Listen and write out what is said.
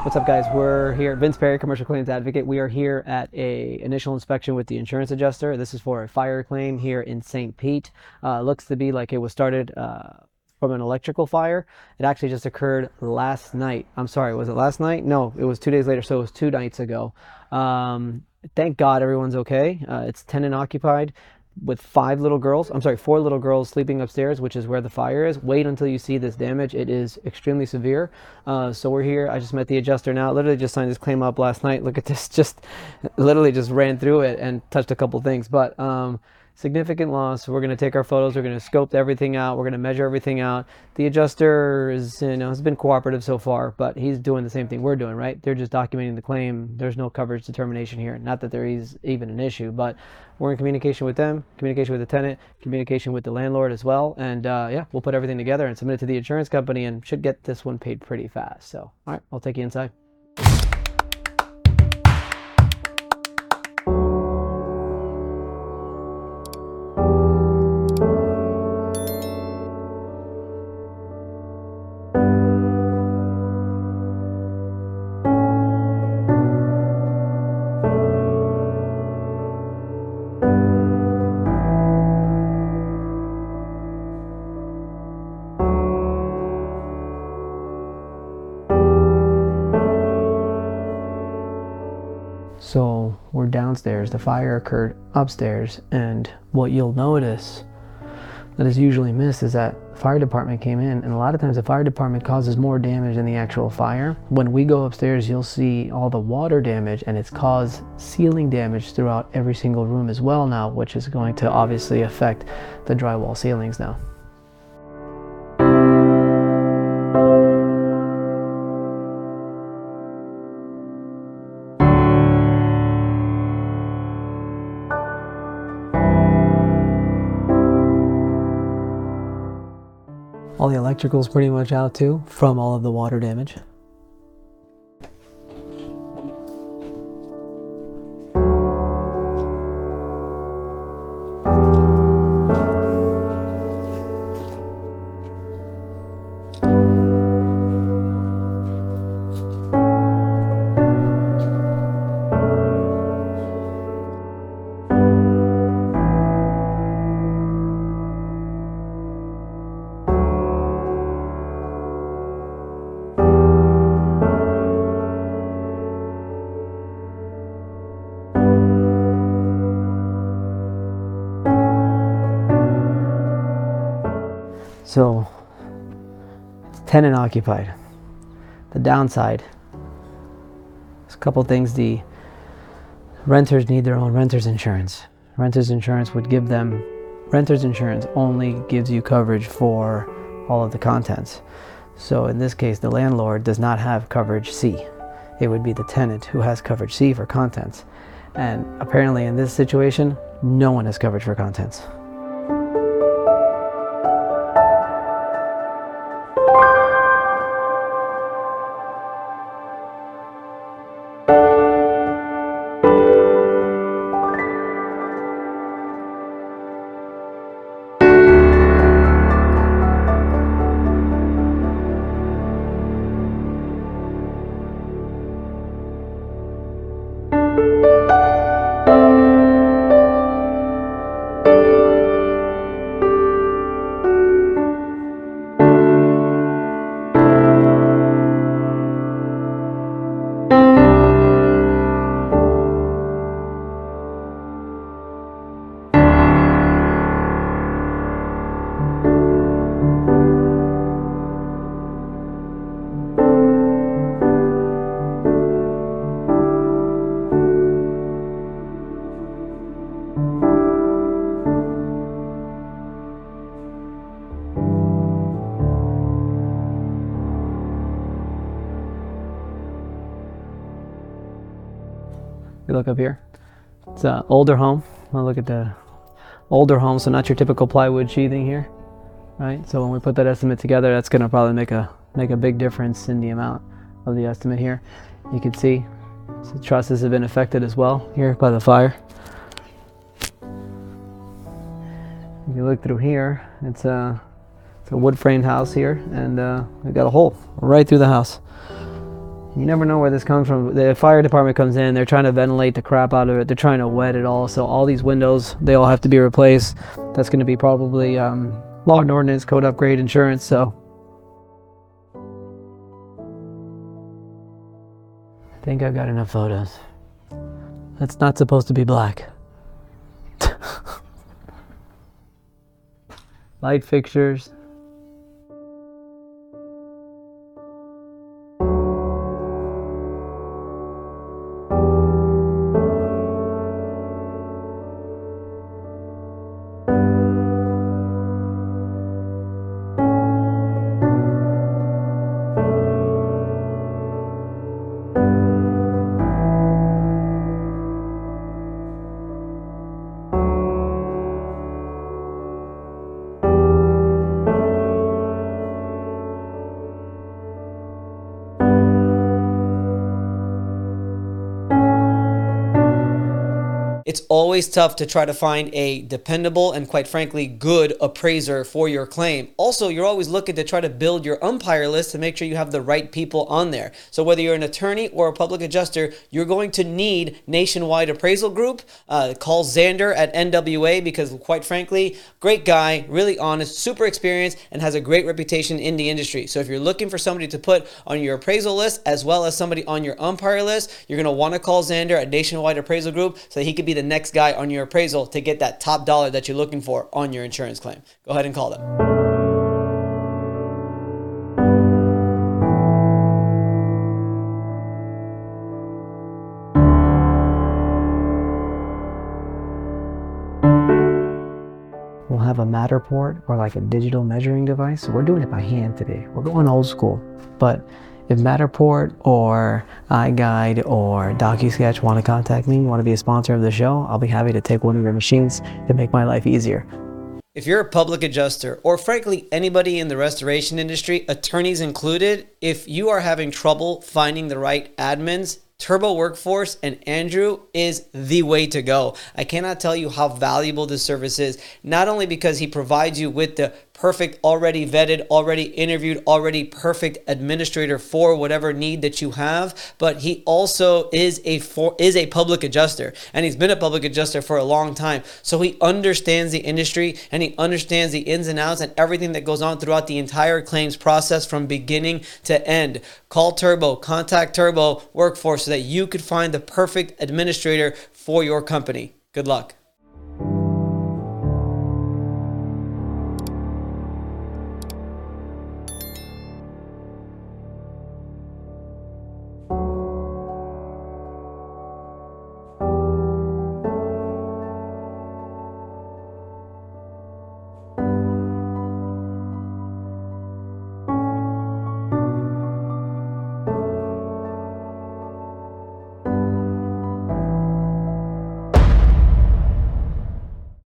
What's up, guys? We're here, Vince Perry, Commercial Claims Advocate. We are here at a initial inspection with the insurance adjuster. This is for a fire claim here in St. Pete. Looks to be like it was started from an electrical fire. It actually just occurred last night. I'm sorry, was it last night? No, it was 2 days later, so it was 2 nights ago. Thank God everyone's okay. It's tenant occupied with 4 little girls sleeping upstairs, which is where the fire is. Wait until you see this damage. It is extremely severe. So we're here. I just met the adjuster now. Literally just signed this claim up last night. Look at this. Just literally just ran through it and touched a couple things. But significant loss. We're going to take our photos. We're going to scope everything out. We're going to measure everything out. The adjuster is, has been cooperative so far, but he's doing the same thing we're doing, right? They're just documenting the claim. There's no coverage determination here. Not that there is even an issue, but we're in communication with them, communication with the tenant, communication with the landlord as well. And yeah, we'll put everything together and submit it to the insurance company and should get this one paid pretty fast. So, all right, I'll take you inside. So we're downstairs. The fire occurred upstairs, and what you'll notice that is usually missed is that the fire department came in, and a lot of times the fire department causes more damage than the actual fire. When we go upstairs, you'll see all the water damage, and it's caused ceiling damage throughout every single room as well now, which is going to obviously affect the drywall ceilings now. All the electrical's pretty much out too, from all of the water damage. So it's tenant occupied. The downside, there's a couple things. The renters need their own renter's insurance. Renter's insurance would give them, renter's insurance only gives you coverage for all of the contents. So in this case, the landlord does not have coverage C. It would be the tenant who has coverage C for contents. And apparently in this situation, no one has coverage for contents. You look up here, it's an older home. I'll look at the older home, so not your typical plywood sheathing here, right? So when we put that estimate together, that's going to probably make a big difference in the amount of the estimate here. You can see the trusses have been affected as well here by the fire. If you look through here, it's a wood framed house here, and we got a hole right through the house. You never know where this comes from. The fire department comes in, they're trying to ventilate the crap out of it. They're trying to wet it all. So all these windows, they all have to be replaced. That's going to be probably law and ordinance, code upgrade, insurance. So I think I've got enough photos. That's not supposed to be black. Light fixtures. It's always tough to try to find a dependable and, quite frankly, good appraiser for your claim. Also, you're always looking to try to build your umpire list to make sure you have the right people on there. So whether you're an attorney or a public adjuster, you're going to need Nationwide Appraisal Group. Call Xander at NWA because, quite frankly, great guy, really honest, super experienced, and has a great reputation in the industry. So if you're looking for somebody to put on your appraisal list as well as somebody on your umpire list, you're going to want to call Xander at Nationwide Appraisal Group so that he could be the next guy on your appraisal to get that top dollar that you're looking for on your insurance claim. Go ahead and call them. We'll have a Matterport or like a digital measuring device. We're doing it by hand today. We're going old school. But if Matterport or iGuide or DocuSketch want to contact me, want to be a sponsor of the show, I'll be happy to take one of your machines to make my life easier. If you're a public adjuster, or frankly anybody in the restoration industry, attorneys included, if you are having trouble finding the right admins, Turbo Workforce and Andrew is the way to go. I cannot tell you how valuable this service is, not only because he provides you with the perfect, already vetted, already interviewed, already perfect administrator for whatever need that you have, but he also is a public adjuster, and he's been a public adjuster for a long time. So he understands the industry and he understands the ins and outs and everything that goes on throughout the entire claims process from beginning to end. Call Turbo, contact Turbo Workforce so that you could find the perfect administrator for your company. Good luck.